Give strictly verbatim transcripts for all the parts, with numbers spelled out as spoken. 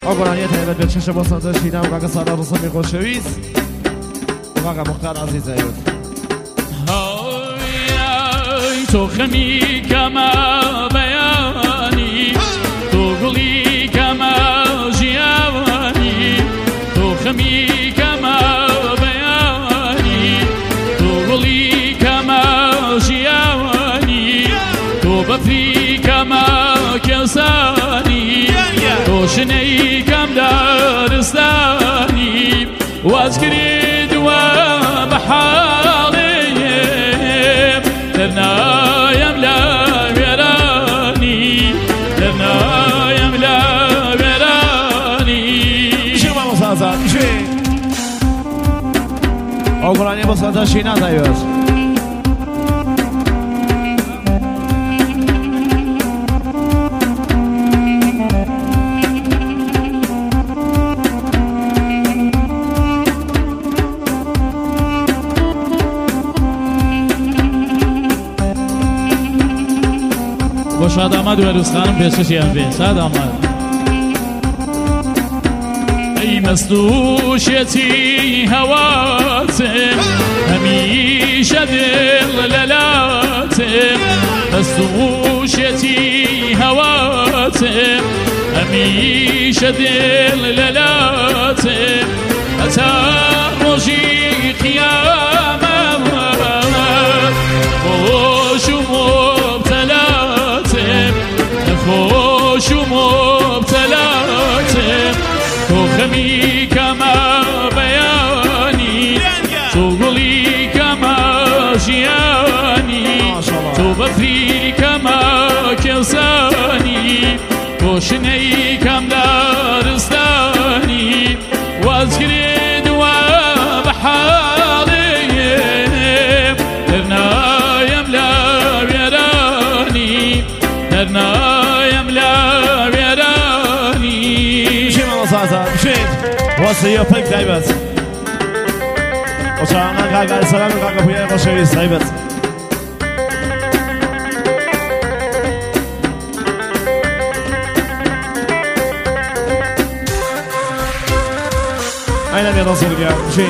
آگرانیت هیبت به چشم باسنده شینم و که سالا رسومی خوشویز و که مختار عزیز هیبت تو خمی کما بیانی تو گلی کما جیانی تو خمی کما بیانی تو گلی کما جیانی تو بفری کما کسانی تو شنی کم دارستانی واز کرید و بحالیم درنا يملا ويراني درنا يملا ويراني شو ما مسازا شو آگرانی مسازا شینا دایوش شاد آمد و روز خانم پیششی هم بی شاد آمد ای مستوشتی هواتم همیشه دل للاتم مستوشتی هواتم همیشه دل للاتم اتا روزی قیامت خوش و خوش و مبتلاتم تو خمی کما بیانی تو گلی کما جیانی تو بفری کما کسانی تو شنی کم دارستانی واز گرید و بحالیم درنا یملا ویرانی درنا واسه پک دایبت وشانا کاغا سلام کاغا پویا خوشویز دایبت اینا میاد واسه دیگه چی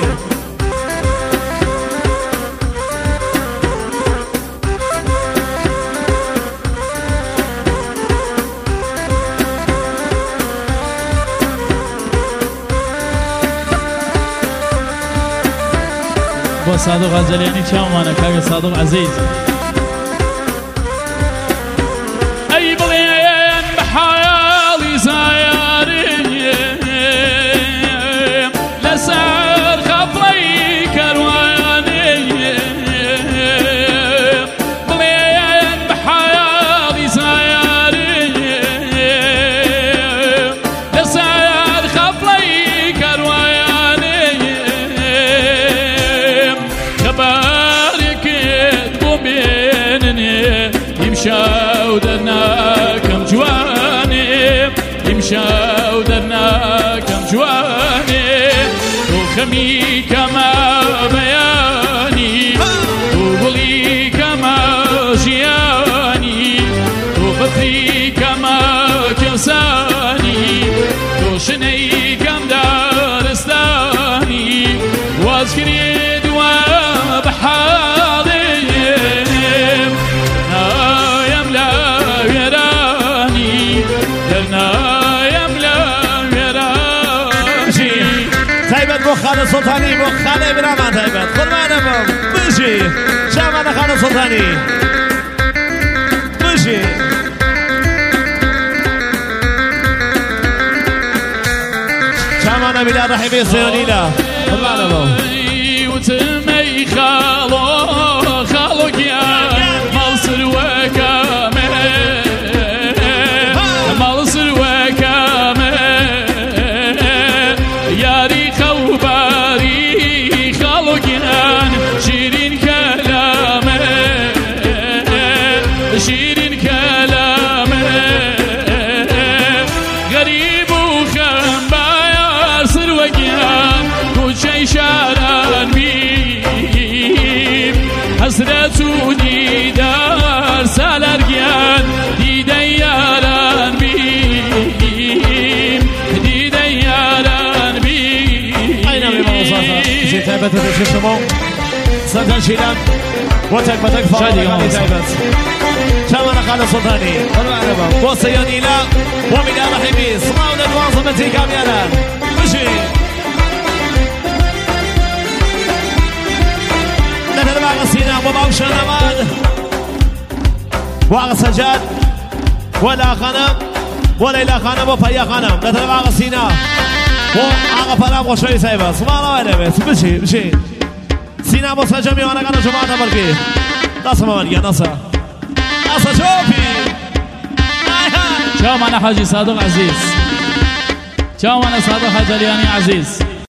با صادق عزیزی چامانه کاغ صادق عزیز ای بلین بحالی زایاریم لسر خفلی کروانیم بلین بحالی زایاریم لسر خفلی کروانیم باركت بومينني يمشاو درنا كم جواني يمشاو درنا كم جواني وخمي كما بياني وبلي كما جياني وبثري كما كساني وشني كم دارستاني وازكري بحالهم لا يملا ويراني درنا يملا ويراني تایبت با خانه سلطانی با خانه برامن تایبت قربانم بشی شامان خانه سلطانی بشی شامان بلا رحمه سیونینا قربانم وتمي خالو خالو يا مصر وكامل مصر وكامل ياري خوباري خالو كان شيرين كلامه شيرين كلامه غريب وخنبا يا سر وكان كل شي شاران بي تایبت پیش شما سلطان شیلان و تک بتک فاقانی تایبت چمان خالد سلطانی و سیانیلا و میلا رحیمی صماون الواصمتی کامیانا بشی نتر باغ سینا و باوش نماد واغ سجاد ولا خانم ولا خانم و فیا خانم نتر باغ سینا و آقا فرام خوشوی سایبه سمالا ویده بیت بشی بشی سینا بسا جمعیانه کنه جمعه تبرکی ناسا ممالگه ناسا ناسا شوفی چاو من حاجی صادق عزیز چاو من صادق حجالیانی عزیز